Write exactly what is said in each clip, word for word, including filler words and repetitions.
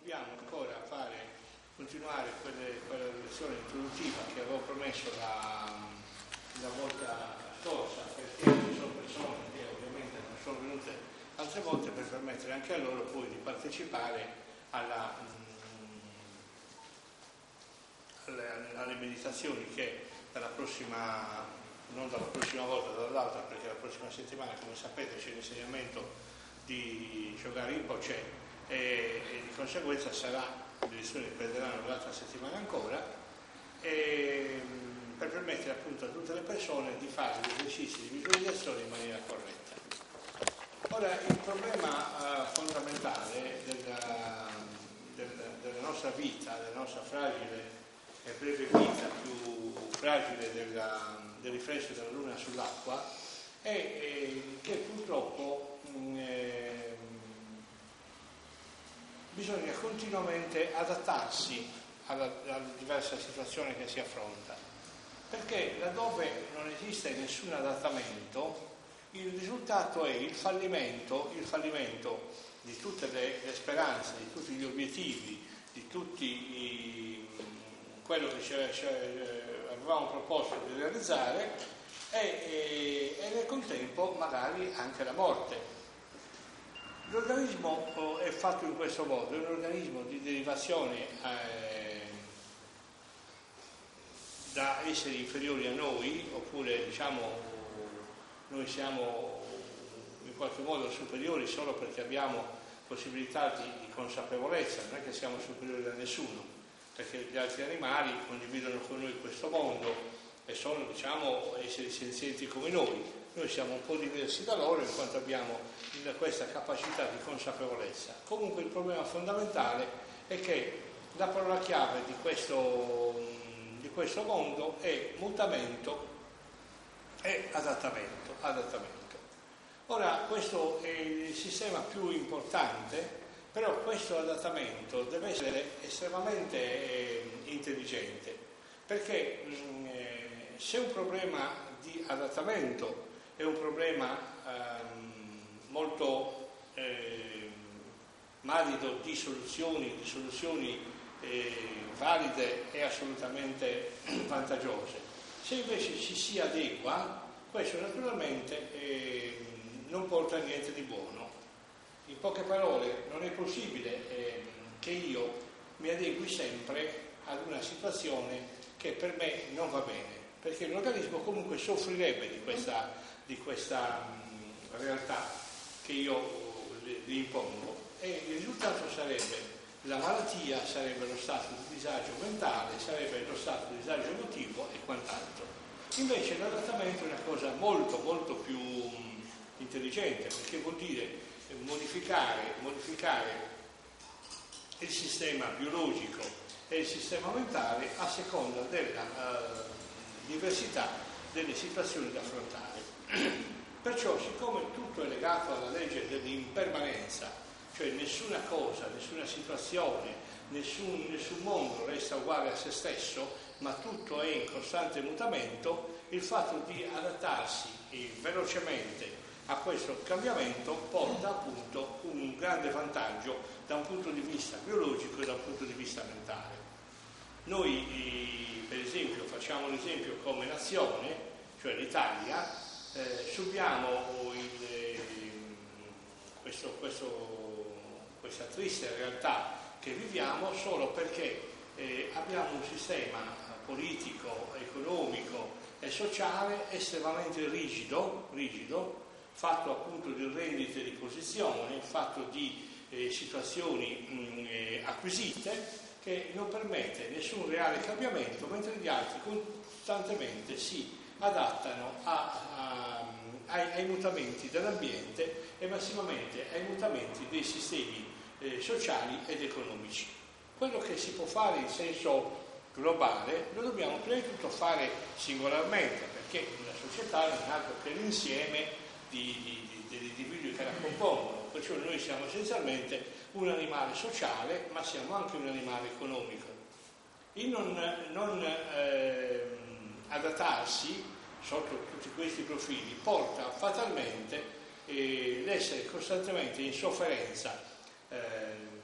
dobbiamo ancora fare, continuare quelle, quella lezione introduttiva che avevo promesso la, la volta scorsa, perché ci sono persone che ovviamente non sono venute altre volte, per permettere anche a loro poi di partecipare alla, alle, alle meditazioni che dalla prossima, non dalla prossima volta, dall'altra, perché la prossima settimana, come sapete, c'è l'insegnamento di Shogai Rinpoche e, e di conseguenza sarà, le lezioni prenderanno l'altra settimana ancora, e, per permettere appunto a tutte le persone di fare gli esercizi di visualizzazione in maniera corretta. Ora, il problema uh, fondamentale della, della, della nostra vita, della nostra fragile e breve vita, più fragile della, del riflesso della luna sull'acqua, è, è che purtroppo mh, eh, bisogna continuamente adattarsi alla, alla diversa situazione che si affronta, perché laddove non esiste nessun adattamento, il risultato è il fallimento, il fallimento di tutte le, le speranze, di tutti gli obiettivi, di tutti i, quello che ci, ci avevamo proposto di realizzare e, e, e nel contempo magari anche la morte. L'organismo è fatto in questo modo, è un organismo di derivazione eh, da esseri inferiori a noi, oppure diciamo noi siamo in qualche modo superiori solo perché abbiamo possibilità di, di consapevolezza, non è che siamo superiori a nessuno, perché gli altri animali condividono con noi questo mondo e sono, diciamo, esseri senzienti come noi. Noi siamo un po' diversi da loro in quanto abbiamo questa capacità di consapevolezza. Comunque il problema fondamentale è che la parola chiave di questo, di questo mondo è mutamento e adattamento, adattamento. Ora, questo è il sistema più importante, però questo adattamento deve essere estremamente eh, intelligente, perché mh, eh, se un problema di adattamento è un problema ehm, molto eh, valido di soluzioni, di soluzioni eh, valide e assolutamente vantaggiose. Se invece ci si adegua, questo naturalmente eh, non porta a niente di buono. In poche parole, non è possibile eh, che io mi adegui sempre ad una situazione che per me non va bene, perché l'organismo comunque soffrirebbe di questa, di questa mh, realtà che io gli impongo, e il risultato sarebbe la malattia, sarebbe lo stato di disagio mentale, sarebbe lo stato di disagio emotivo e quant'altro. Invece l'adattamento è una cosa molto molto più mh, intelligente, perché vuol dire modificare, modificare il sistema biologico e il sistema mentale a seconda della uh, diversità delle situazioni da affrontare. Perciò, siccome tutto è legato alla legge dell'impermanenza, cioè nessuna cosa, nessuna situazione, nessun, nessun mondo resta uguale a se stesso, ma tutto è in costante mutamento, il fatto di adattarsi eh, velocemente a questo cambiamento porta appunto un grande vantaggio da un punto di vista biologico e da un punto di vista mentale. Noi eh, per esempio facciamo l'esempio come nazione, cioè l'Italia, eh, subiamo il, eh, questo, questo, questa triste realtà che viviamo solo perché eh, abbiamo un sistema politico, economico e sociale estremamente rigido, rigido fatto appunto di rendite di posizione, fatto di eh, situazioni mh, eh, acquisite, che non permette nessun reale cambiamento, mentre gli altri costantemente si adattano a, a, ai, ai mutamenti dell'ambiente e massimamente ai mutamenti dei sistemi eh, sociali ed economici. Quello che si può fare in senso globale lo dobbiamo prima di tutto fare singolarmente, perché una società non è altro che l'insieme di, di, di, degli individui che la compongono, perciò noi siamo essenzialmente un animale sociale, ma siamo anche un animale economico. Il non, non eh, adattarsi sotto tutti questi profili porta fatalmente eh, l'essere costantemente in sofferenza eh,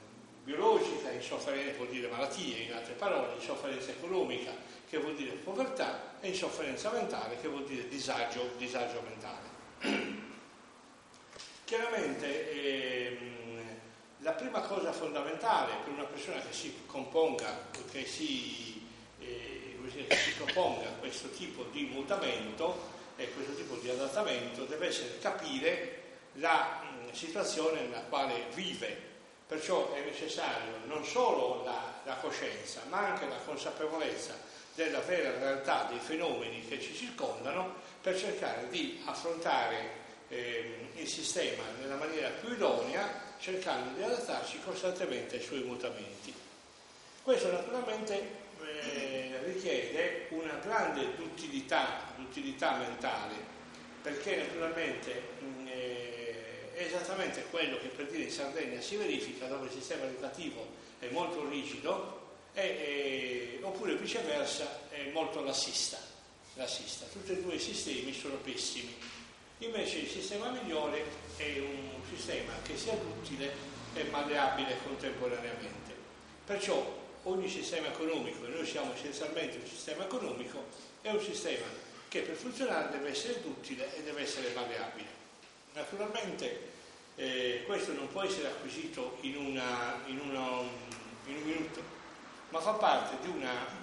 biologica, insofferenza vuol dire malattie, in altre parole, insofferenza economica, che vuol dire povertà, e insofferenza mentale, che vuol dire disagio, disagio mentale. Chiaramente ehm, la prima cosa fondamentale per una persona che si componga, che si, eh, che si proponga questo tipo di mutamento e questo tipo di adattamento deve essere capire la mh, situazione nella quale vive. Perciò è necessario non solo la, la coscienza, ma anche la consapevolezza della vera realtà dei fenomeni che ci circondano, per cercare di affrontare eh, il sistema nella maniera più idonea, cercando di adattarci costantemente ai suoi mutamenti. Questo naturalmente eh, richiede una grande duttilità, duttilità mentale, perché naturalmente mh, eh, è esattamente quello che, per dire, in Sardegna si verifica, dove il sistema educativo è molto rigido, e, e, oppure viceversa è molto lassista, lassista. Tutti e due i sistemi sono pessimi. Invece il sistema migliore è un sistema che sia duttile e malleabile contemporaneamente. Perciò ogni sistema economico, e noi siamo essenzialmente un sistema economico, è un sistema che per funzionare deve essere duttile e deve essere malleabile. Naturalmente eh, questo non può essere acquisito in, una, in, una, in un minuto, ma fa parte di una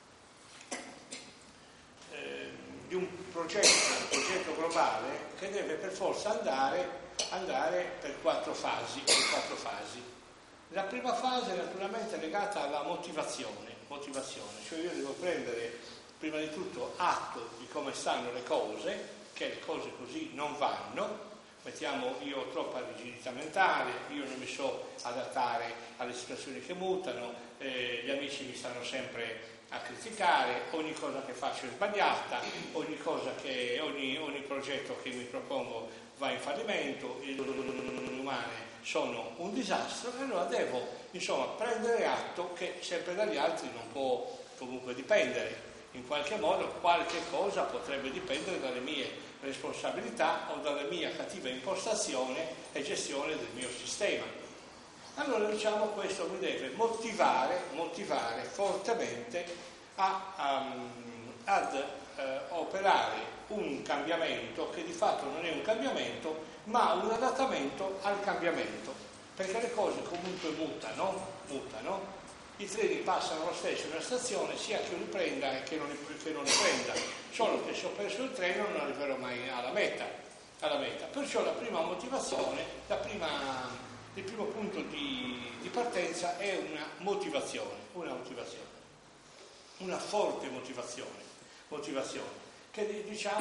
eh, di un progetto, un progetto globale che deve per forza andare, andare per quattro fasi, per quattro fasi. La prima fase naturalmente è legata alla motivazione, motivazione, cioè io devo prendere prima di tutto atto di come stanno le cose, che le cose così non vanno. Mettiamo, io ho troppa rigidità mentale, io non mi so adattare alle situazioni che mutano, eh, gli amici mi stanno sempre a criticare, ogni cosa che faccio è sbagliata, ogni cosa che, ogni, ogni progetto che mi propongo va in fallimento, le relazioni umane sono un disastro, e allora devo insomma prendere atto che sempre dagli altri non può comunque dipendere. In qualche modo qualche cosa potrebbe dipendere dalle mie responsabilità o dalla mia cattiva impostazione e gestione del mio sistema. Allora diciamo questo mi deve motivare, motivare fortemente a, um, ad uh, operare un cambiamento che di fatto non è un cambiamento ma un adattamento al cambiamento, perché le cose comunque mutano, mutano. I treni passano lo stesso in una stazione, sia che io li prenda che non li, che non li prenda, solo che se ho perso il treno non arriverò mai alla meta, alla meta. Perciò la prima motivazione, la prima, il primo punto di, di partenza è una motivazione, una motivazione, una forte motivazione, motivazione che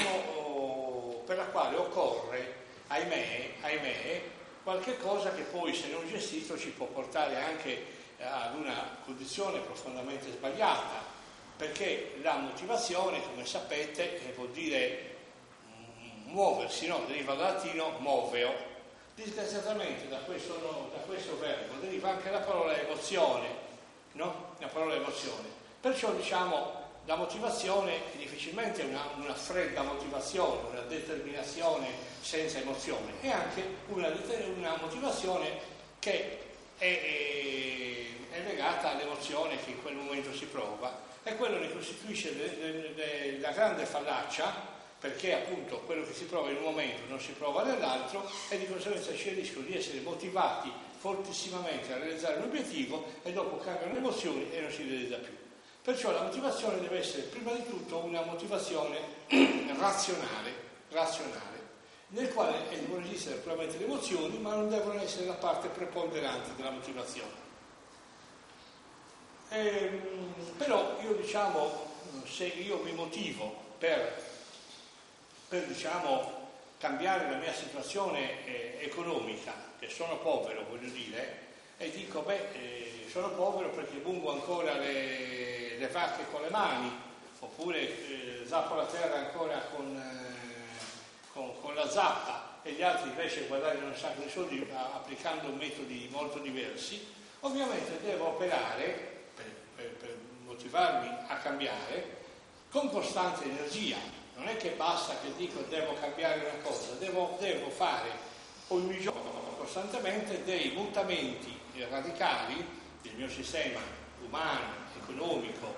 diciamo per la quale occorre, ahimè, ahimè, qualche cosa che poi, se non gestito, ci può portare anche ad una condizione profondamente sbagliata, perché la motivazione, come sapete, vuol dire muoversi, no? Deriva dal latino moveo. Disgraziatamente da questo, no, da questo verbo deriva anche la parola emozione, no? La parola emozione. Perciò diciamo la motivazione è difficilmente una, una fredda motivazione, una determinazione senza emozione, è anche una, una motivazione che è, è, è legata all'emozione che in quel momento si prova, e quello ne costituisce le, le, le, la grande fallacia, perché appunto quello che si prova in un momento non si prova nell'altro, e di conseguenza c'è il rischio di essere motivati fortissimamente a realizzare un obiettivo e dopo cambiano le emozioni e non si realizza più. Perciò la motivazione deve essere prima di tutto una motivazione razionale, razionale, nel quale devono esistere probabilmente le emozioni, ma non devono essere la parte preponderante della motivazione. Ehm, però io diciamo, se io mi motivo per, per diciamo, cambiare la mia situazione eh, economica, che sono povero, voglio dire, e dico, beh, eh, sono povero perché mungo ancora le, le vacche con le mani, oppure eh, zappo la terra ancora con... Eh, Con, con la zappa, e gli altri invece guadagnano un sacco di soldi applicando metodi molto diversi, ovviamente devo operare, per, per, per motivarmi a cambiare, con costante energia. Non è che basta che dico devo cambiare una cosa, devo, devo fare ogni giorno costantemente dei mutamenti radicali del mio sistema umano, economico,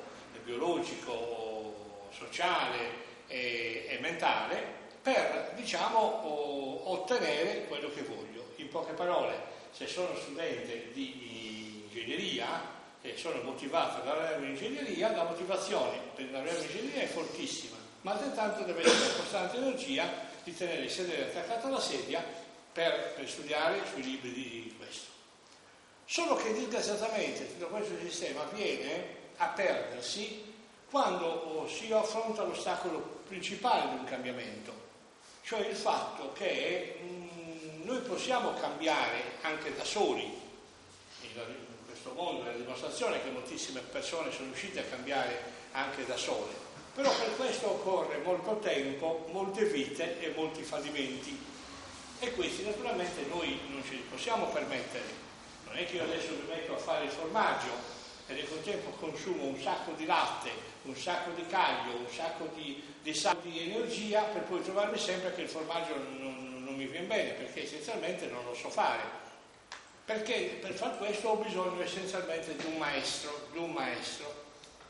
biologico, sociale e, e mentale per, diciamo, ottenere quello che voglio. In poche parole, se sono studente di ingegneria e sono motivato da laurearmi in ingegneria, la motivazione per laurearmi in ingegneria è fortissima, ma altrettanto deve essere la costante energia di tenere il sedere attaccato alla sedia per, per studiare sui libri di questo. Solo che disgraziatamente tutto questo sistema viene a perdersi quando si affronta l'ostacolo principale di un cambiamento, cioè il fatto che mh, noi possiamo cambiare anche da soli. In questo mondo è la dimostrazione che moltissime persone sono riuscite a cambiare anche da sole, però per questo occorre molto tempo, molte vite e molti fallimenti, e questi naturalmente noi non ce li possiamo permettere. Non è che io adesso mi metto a fare il formaggio e nel contempo consumo un sacco di latte, un sacco di caglio, un sacco di, di, sacco di energia per poi trovarmi sempre che il formaggio non, non mi viene bene, perché essenzialmente non lo so fare. Perché per far questo ho bisogno essenzialmente di un maestro, di un maestro.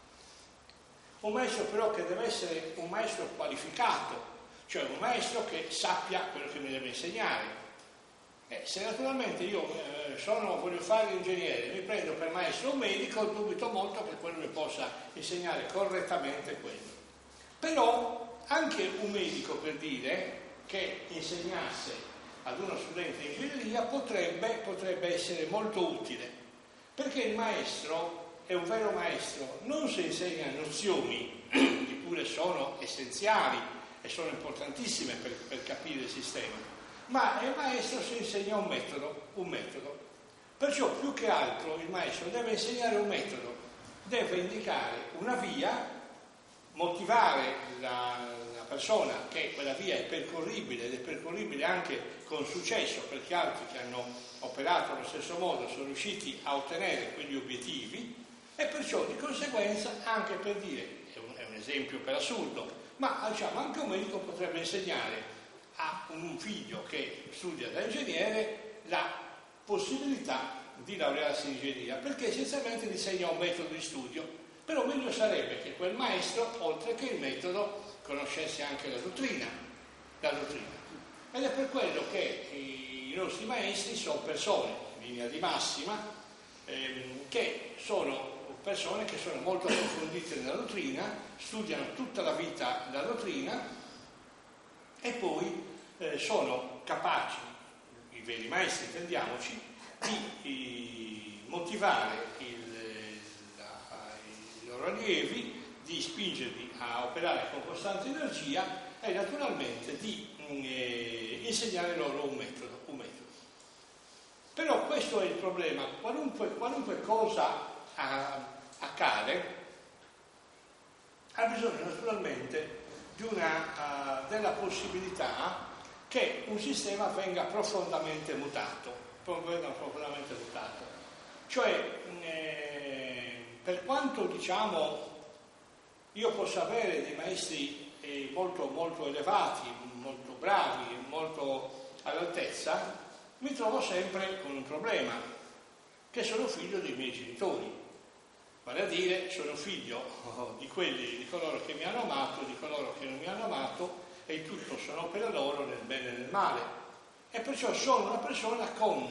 Un maestro però che deve essere un maestro qualificato, cioè un maestro che sappia quello che mi deve insegnare. Eh, se naturalmente io eh, sono, voglio fare l'ingegnere, mi prendo per maestro un medico, dubito molto che quello mi possa insegnare correttamente quello. Però anche un medico, per dire, che insegnasse ad uno studente di ingegneria potrebbe, potrebbe essere molto utile, perché il maestro è un vero maestro non se insegna nozioni che pure sono essenziali e sono importantissime per, per capire il sistema, ma il maestro si insegna un metodo, un metodo. Perciò più che altro il maestro deve insegnare un metodo, deve indicare una via, motivare la, la persona che quella via è percorribile ed è percorribile anche con successo, perché altri che hanno operato allo stesso modo sono riusciti a ottenere quegli obiettivi, e perciò di conseguenza anche per dire, è un, è un esempio per assurdo, ma diciamo anche un medico potrebbe insegnare a un figlio che studia da ingegnere la possibilità di laurearsi in ingegneria, perché essenzialmente gli insegna un metodo di studio. Però meglio sarebbe che quel maestro, oltre che il metodo, conoscesse anche la dottrina, la dottrina. Ed è per quello che i nostri maestri sono persone, in linea di massima, ehm, che sono persone che sono molto approfondite nella dottrina, studiano tutta la vita la dottrina, e poi eh, sono capaci, i veri maestri intendiamoci, di, di motivare il, la, i loro allievi, di spingerli a operare con costante energia e naturalmente di eh, insegnare loro un metodo, un metodo. Però questo è il problema, qualunque, qualunque cosa a, accade ha bisogno naturalmente di una, uh, della possibilità che un sistema venga profondamente mutato, venga profondamente mutato. Cioè, eh, per quanto diciamo io possa avere dei maestri eh, molto, molto elevati, molto bravi, molto all'altezza, mi trovo sempre con un problema, che sono figlio dei miei genitori. Vale a dire, sono figlio di quelli, di coloro che mi hanno amato, di coloro che non mi hanno amato, e il tutto sono opera loro nel bene e nel male. E perciò sono una persona con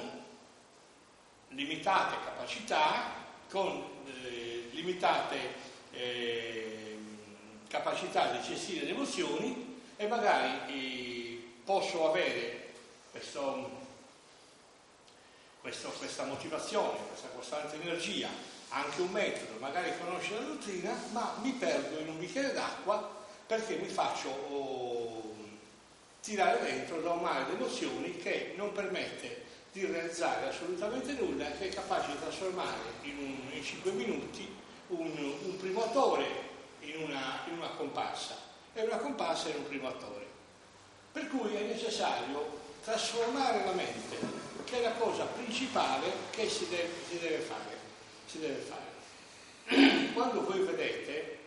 limitate capacità, con eh, limitate eh, capacità di gestire le emozioni, e magari eh, posso avere questo, questo, questa motivazione, questa costante energia, anche un metodo, magari conoscere la dottrina, ma mi perdo in un bicchiere d'acqua perché mi faccio oh, tirare dentro da un mare di emozioni che non permette di realizzare assolutamente nulla, che è capace di trasformare in, un, in cinque minuti un, un primo attore in una, in una comparsa e una comparsa in un primo attore. Per cui è necessario trasformare la mente, che è la cosa principale che si deve, si deve fare. Si deve fare. Quando voi vedete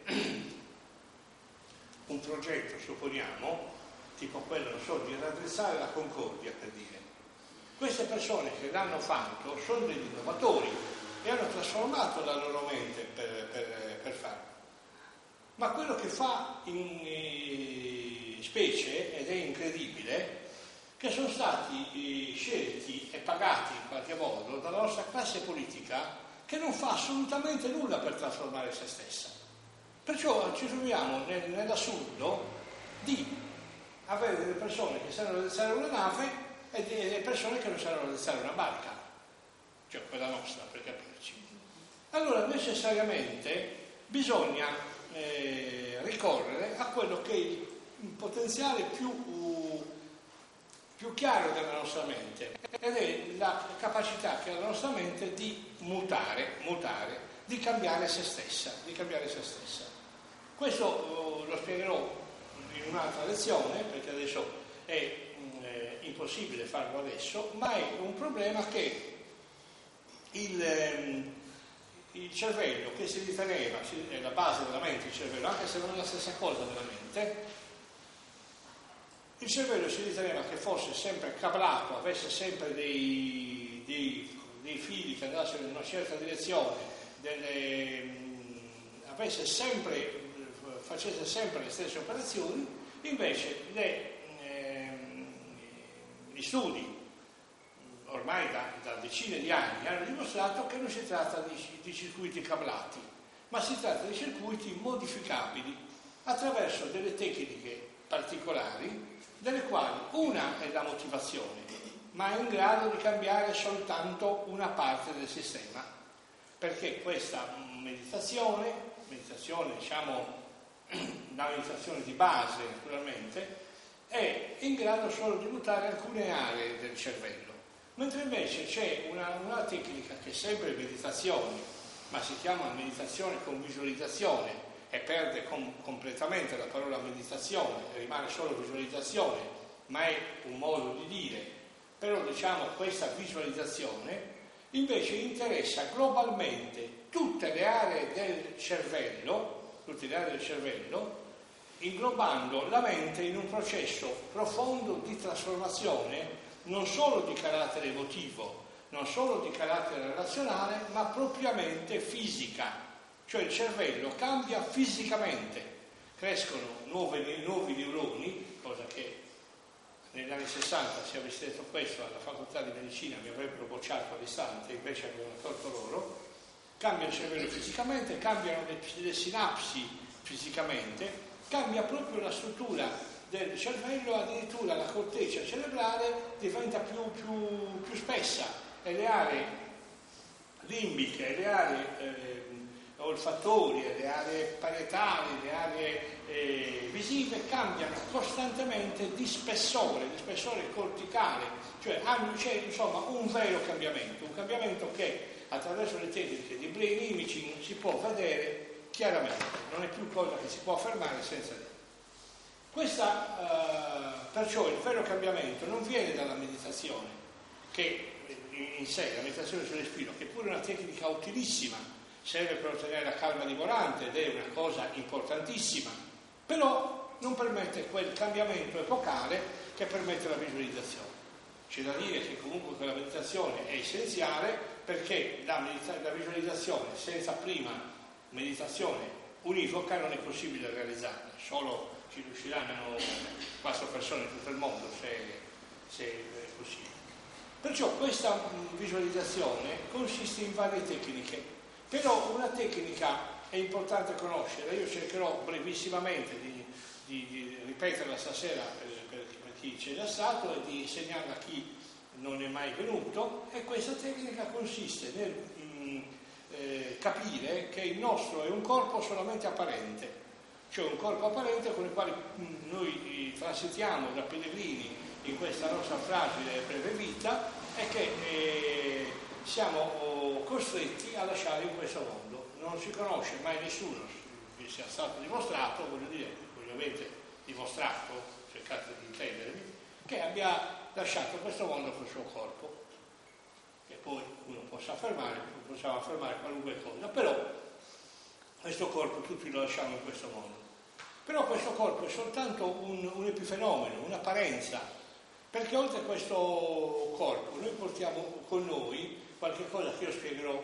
un progetto, supponiamo, tipo quello, non so, di raddrizzare la Concordia, per dire, queste persone che l'hanno fatto sono degli innovatori, e hanno trasformato la loro mente per, per, per farlo. Ma quello che fa in eh, specie, ed è incredibile, che sono stati eh, scelti e pagati in qualche modo dalla nostra classe politica che non fa assolutamente nulla per trasformare se stessa. Perciò ci troviamo nel, nell'assurdo di avere delle persone che sanno raddrizzare una nave e delle persone che non sanno raddrizzare una barca, cioè quella nostra, per capirci. Allora necessariamente bisogna eh, ricorrere a quello che è il potenziale più, più chiaro della nostra mente, ed è la capacità che ha la nostra mente di mutare, mutare, di cambiare se stessa, di cambiare se stessa. Questo lo spiegherò in un'altra lezione, perché adesso è eh, impossibile farlo adesso, ma è un problema che il, eh, il cervello, che si riteneva, è la base della mente il cervello, anche se non è la stessa cosa della mente, il cervello si riteneva che fosse sempre cablato, avesse sempre dei, dei, dei fili che andassero in una certa direzione, delle, mh, avesse sempre facesse sempre le stesse operazioni. Invece le, ehm, gli studi ormai da, da decine di anni hanno dimostrato che non si tratta di, di circuiti cablati, ma si tratta di circuiti modificabili attraverso delle tecniche particolari, delle quali una è la motivazione, ma è in grado di cambiare soltanto una parte del sistema, perché questa meditazione, meditazione diciamo la meditazione di base naturalmente, è in grado solo di mutare alcune aree del cervello, mentre invece c'è una, una tecnica che è sempre meditazione, ma si chiama meditazione con visualizzazione e perde com- completamente la parola meditazione, rimane solo visualizzazione, ma è un modo di dire. Però diciamo questa visualizzazione invece interessa globalmente tutte le aree del cervello, tutte le aree del cervello, inglobando la mente in un processo profondo di trasformazione, non solo di carattere emotivo, non solo di carattere relazionale, ma propriamente fisica. Cioè il cervello cambia fisicamente, crescono nuove, nuovi neuroni, cosa che negli anni sessanta, se avessi detto questo alla facoltà di medicina mi avrebbero bocciato all'istante, invece avevano tolto loro. Cambia il cervello fisicamente, cambiano le, le sinapsi fisicamente, cambia proprio la struttura del cervello, addirittura la corteccia cerebrale diventa più, più, più spessa e le aree limbiche, le aree eh, olfattorie, le aree parietali, le aree eh, visive cambiano costantemente di spessore, di spessore corticale, cioè hanno, c'è insomma un vero cambiamento, un cambiamento che attraverso le tecniche di brain imaging si può vedere chiaramente, non è più cosa che si può affermare senza dire. Questa, eh, perciò il vero cambiamento non viene dalla meditazione, che in sé, la meditazione sul respiro, che pure è una tecnica utilissima, serve per ottenere la calma dimorante ed è una cosa importantissima, però non permette quel cambiamento epocale che permette la visualizzazione. C'è da dire che comunque quella meditazione è essenziale, perché la, medita- la visualizzazione senza prima meditazione univoca non è possibile realizzarla, solo ci riusciranno quattro persone in tutto il mondo se, se è possibile. Perciò questa visualizzazione consiste in varie tecniche, però una tecnica è importante conoscere, io cercherò brevissimamente di, di, di ripeterla stasera per, per, per chi c'è già stato e di insegnarla a chi non è mai venuto, e questa tecnica consiste nel mh, eh, capire che il nostro è un corpo solamente apparente, cioè un corpo apparente con il quale mh, noi transitiamo da pellegrini in questa nostra fragile e breve vita e che eh, siamo oh, costretti a lasciare in questo mondo. Non si conosce mai nessuno che sia stato dimostrato, voglio dire, voi avete dimostrato, cercate di intendermi, che abbia lasciato questo mondo col suo corpo, che poi uno possa affermare, possiamo affermare qualunque cosa, però questo corpo tutti lo lasciamo in questo mondo. Però questo corpo è soltanto un, un epifenomeno, un'apparenza, perché oltre a questo corpo noi portiamo con noi qualche cosa che io spiegherò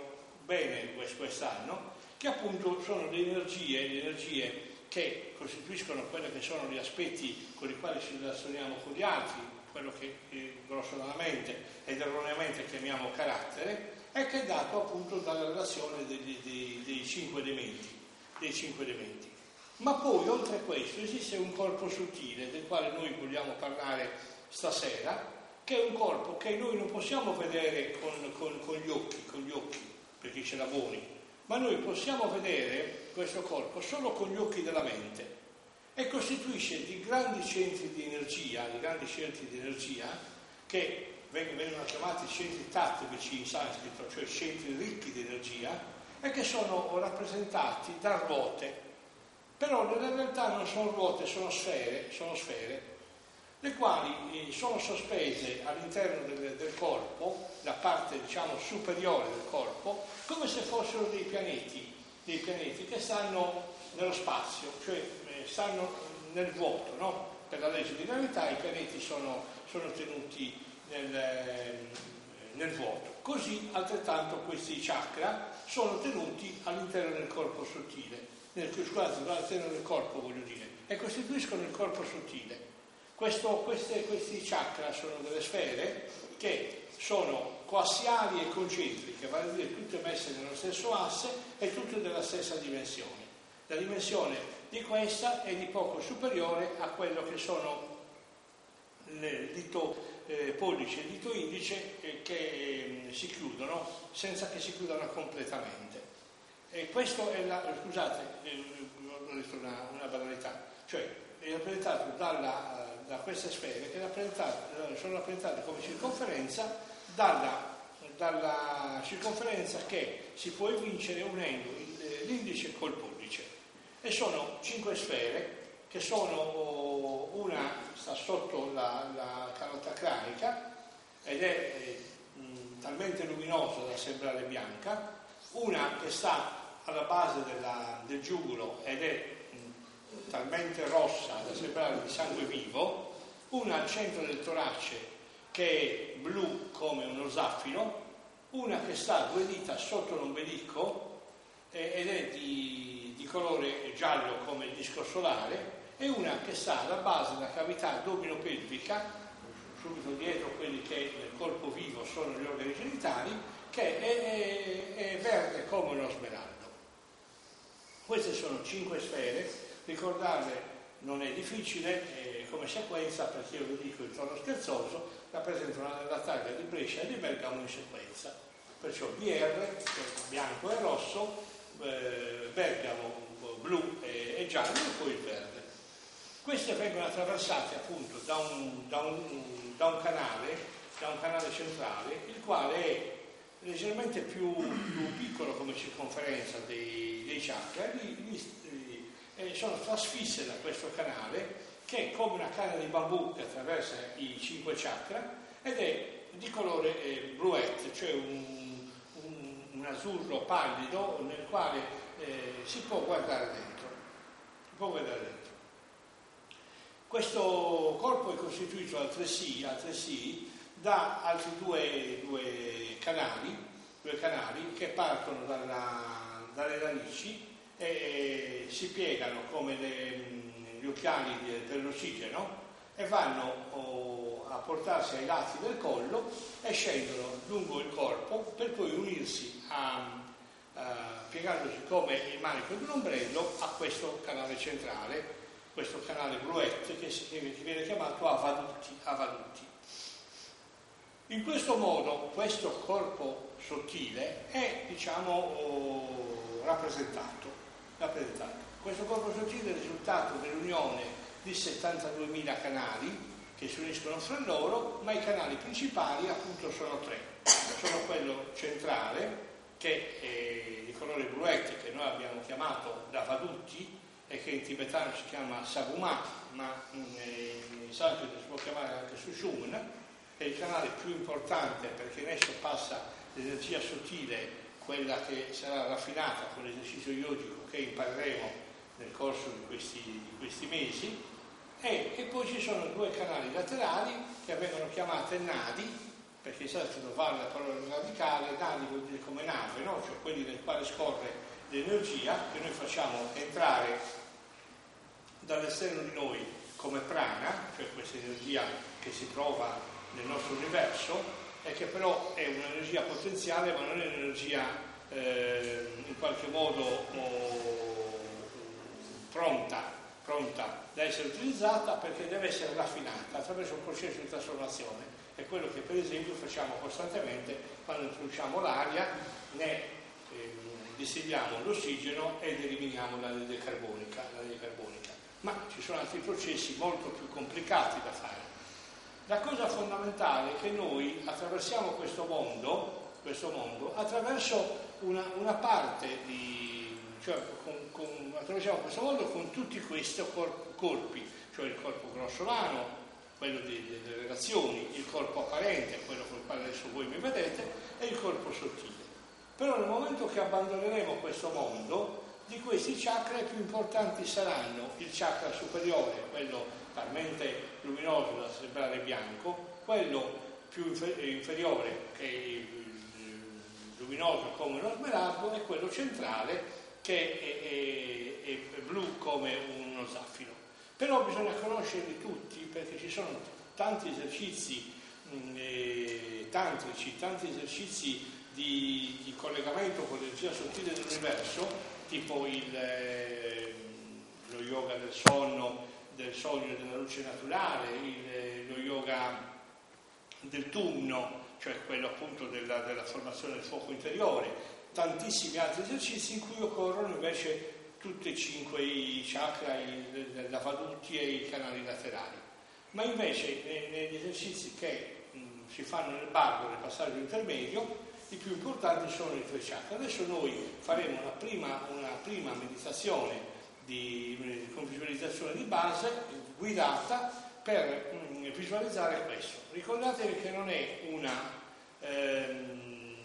bene quest'anno, che appunto sono le energie, le energie che costituiscono quelli che sono gli aspetti con i quali ci relazioniamo con gli altri, quello che eh, grossolanamente ed erroneamente chiamiamo carattere, e che è dato appunto dalla relazione dei, dei, dei cinque elementi, dei cinque elementi. Ma poi, oltre a questo, esiste un corpo sottile del quale noi vogliamo parlare stasera, che è un corpo che noi non possiamo vedere con, con, con gli occhi, con gli occhi, per chi ce l'ha buoni, ma noi possiamo vedere questo corpo solo con gli occhi della mente, e costituisce di grandi centri di energia, di grandi centri di energia che vengono chiamati centri tattici in sanscrito, cioè centri ricchi di energia, e che sono rappresentati da ruote. Però in realtà non sono ruote, sono sfere, sono sfere, le quali sono sospese all'interno del, del corpo, la parte diciamo superiore del corpo, come se fossero dei pianeti, dei pianeti che stanno nello spazio, cioè eh, stanno nel vuoto, no? Per la legge di gravità i pianeti sono, sono tenuti nel, eh, nel vuoto. Così altrettanto questi chakra sono tenuti all'interno del corpo sottile, nel, scusate, all'interno del corpo voglio dire, e costituiscono il corpo sottile. Questo, queste, questi chakra sono delle sfere che sono coassiali e concentriche, vale a dire tutte messe nello stesso asse e tutte della stessa dimensione. La dimensione di questa è di poco superiore a quello che sono il dito eh, pollice e il dito indice eh, che eh, si chiudono senza che si chiudano completamente. E questo è la, scusate, eh, ho detto una, una banalità, cioè è rappresentato dalla, da queste sfere che rappresentate, sono rappresentate come circonferenza dalla, dalla circonferenza che si può evincere unendo l'indice col pollice, e sono cinque sfere che sono, una sta sotto la, la calotta cranica ed è eh, mh, talmente luminosa da sembrare bianca, una che sta alla base della, del giugulo ed è mh, talmente rossa da sembrare di sangue vivo, una al centro del torace che è blu come uno zaffiro, una che sta a due dita sotto l'ombelico eh, ed è di, di colore giallo come il disco solare, e una che sta alla base della cavità addominopelvica, subito dietro quelli che nel corpo vivo sono gli organi genitali, che è, è, è verde come uno smeraldo. Queste sono cinque sfere, ricordarle non è difficile eh, come sequenza, perché io lo dico in tono scherzoso, rappresentano la taglia di Brescia e di Bergamo in sequenza. Perciò B R, bianco e rosso, eh, Bergamo blu e, e giallo, e poi il verde. Queste vengono attraversate appunto da un, da un, da un canale, da un canale centrale, il quale è leggermente più, più piccolo come circonferenza dei, dei chakra, li, li, li, sono trasfisse da questo canale che è come una canna di bambù che attraversa i cinque chakra ed è di colore eh, bluette, cioè un, un, un azzurro pallido nel quale eh, si può guardare dentro. Si può guardare dentro. Questo corpo è costituito altresì, altresì da altri due, due canali, due canali che partono dalla, dalle narici e, e si piegano come le, gli occhiali per l'ossigeno e vanno oh, a portarsi ai lati del collo e scendono lungo il corpo per poi unirsi a, a, piegandosi come il manico di un ombrello a questo canale centrale, questo canale bluette che, si, che viene chiamato avaduti, avaduti. In questo modo questo corpo sottile è, diciamo, oh, rappresentato, rappresentato. Questo corpo sottile è il risultato dell'unione di settantaduemila canali che si uniscono fra loro, ma i canali principali appunto sono tre. Sono quello centrale, che è di colore bluette, che noi abbiamo chiamato Davadutti, e che in tibetano si chiama Saguma, ma in sanscrito si può chiamare anche Sushumna. È il canale più importante perché in esso passa l'energia sottile, quella che sarà raffinata con l'esercizio yogico che impareremo nel corso di questi, di questi mesi, e, e poi ci sono due canali laterali che vengono chiamate nadi, perché in sanscrito vale la parola radicale, nadi vuol dire come nave, no? Cioè quelli nel quale scorre l'energia che noi facciamo entrare dall'esterno di noi come prana, cioè questa energia che si trova nel nostro universo e che però è un'energia potenziale, ma non è un'energia eh, in qualche modo oh, pronta, pronta da essere utilizzata, perché deve essere raffinata attraverso un processo di trasformazione. È quello che per esempio facciamo costantemente quando introduciamo l'aria, ne eh, distilliamo l'ossigeno ed eliminiamo l'anidride carbonica, l'anidride carbonica. Ma ci sono altri processi molto più complicati da fare. La cosa fondamentale è che noi attraversiamo questo mondo, questo mondo attraverso una, una parte di, cioè con, con, attraversiamo questo mondo con tutti questi corp, corpi, cioè il corpo grossolano, quello delle, delle relazioni, il corpo apparente, quello con il quale adesso voi mi vedete, e il corpo sottile. Però nel momento che abbandoneremo questo mondo, di questi chakra i più importanti saranno il chakra superiore, quello talmente luminoso da sembrare bianco, quello più inferiore che è luminoso come uno smeraldo, e quello centrale che è, è, è blu come uno zaffiro. Però bisogna conoscerli tutti, perché ci sono tanti esercizi eh, tantrici, tanti esercizi di, di collegamento con l'energia sottile dell'universo, tipo il, eh, lo yoga del sonno, del sogno e della luce naturale, il, lo yoga del tumno, cioè quello appunto della, della formazione del fuoco interiore, tantissimi altri esercizi in cui occorrono invece tutti e cinque i chakra, i lavadutti e i canali laterali. Ma invece negli esercizi che mh, si fanno nel bardo, nel passaggio intermedio, i più importanti sono i tre chakra. Adesso noi faremo una prima, una prima meditazione di, con visualizzazione di base guidata per mh, visualizzare questo. Ricordatevi che non è una ehm,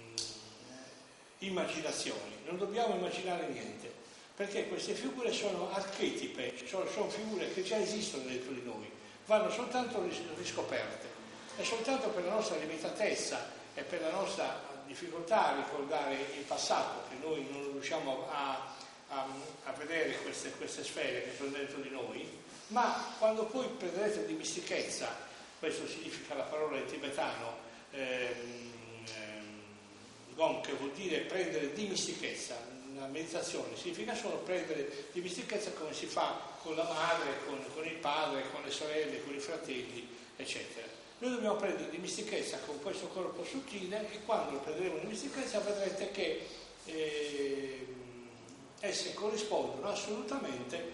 immaginazione, non dobbiamo immaginare niente, perché queste figure sono archetipe, sono, sono figure che già esistono dentro di noi, vanno soltanto riscoperte, e soltanto per la nostra limitatezza e per la nostra difficoltà a ricordare il passato, che noi non riusciamo a, a, a vedere queste, queste sfere che sono dentro di noi, ma quando poi prenderete dimestichezza, questo significa la parola in tibetano ehm, ehm, gong, che vuol dire prendere dimestichezza. La meditazione significa solo prendere dimestichezza come si fa con la madre, con, con il padre, con le sorelle, con i fratelli, eccetera. Noi dobbiamo prendere dimestichezza con questo corpo sottile, e quando lo prenderemo dimestichezza vedrete che eh, esse corrispondono assolutamente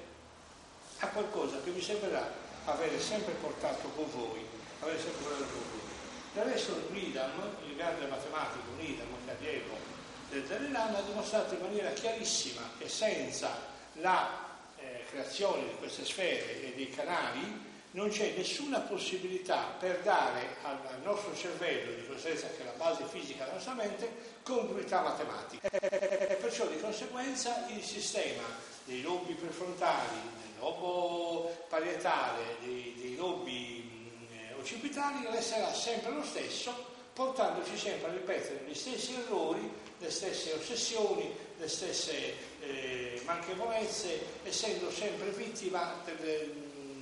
a qualcosa che vi sembrerà avere sempre portato con voi, avere sempre portato con voi. Del resto Needham, il grande matematico Needham, che allievo del Dalai Lama, ha dimostrato in maniera chiarissima che senza la eh, creazione di queste sfere e dei canali non c'è nessuna possibilità per dare al, al nostro cervello, di conseguenza che è la base fisica della nostra mente, congruità matematica. E perciò di conseguenza il sistema dei lobi prefrontali, del lobo parietale, dei, dei lobi mh, occipitali resterà sempre lo stesso, portandoci sempre a ripetere gli stessi errori, le stesse ossessioni, le stesse eh, manchevolezze, essendo sempre vittima delle,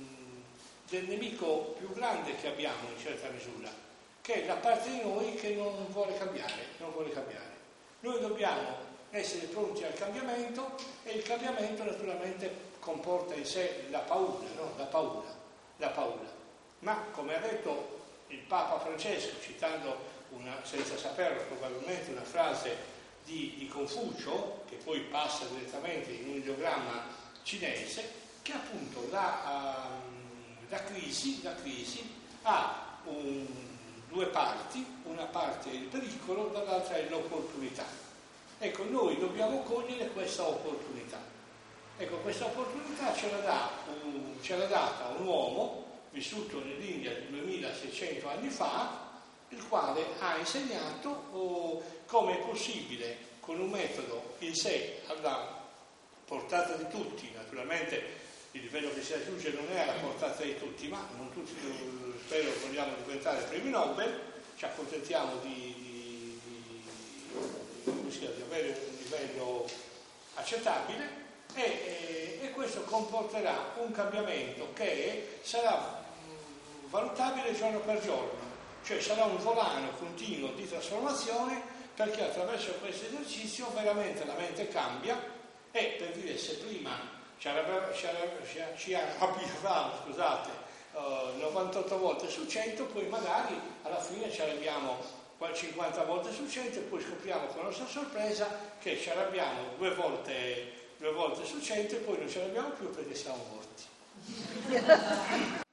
del nemico più grande che abbiamo in certa misura, che è la parte di noi che non vuole cambiare, non vuole cambiare. Noi dobbiamo essere pronti al cambiamento, e il cambiamento naturalmente comporta in sé la paura, no? La paura, la paura. Ma come ha detto il Papa Francesco, citando una, senza saperlo probabilmente, una frase di, di Confucio, che poi passa direttamente in un ideogramma cinese, che appunto la, uh, la, crisi, la crisi ha un, due parti, una parte è il pericolo, dall'altra è l'opportunità. Ecco, noi dobbiamo cogliere questa opportunità. Ecco, questa opportunità ce la dà un, ce l'ha data un uomo vissuto nell'India di duemilaseicento anni fa, il quale ha insegnato oh, come è possibile, con un metodo in sé alla portata di tutti. Naturalmente il livello che si raggiunge non è alla portata di tutti, ma non tutti, spero, vogliamo diventare premi Nobel, ci accontentiamo di, di, di, di, di avere un livello accettabile e, e, e questo comporterà un cambiamento che sarà mh, valutabile giorno per giorno, cioè sarà un volano continuo di trasformazione, perché attraverso questo esercizio veramente la mente cambia e, per dire, se prima ci arrabbiavamo, scusate, uh, novantotto volte su cento, poi magari alla fine ci arrabbiamo cinquanta volte su cento e poi scopriamo con la nostra sorpresa che ci arrabbiamo due volte, due volte su cento e poi non ci arrabbiamo più perché siamo morti.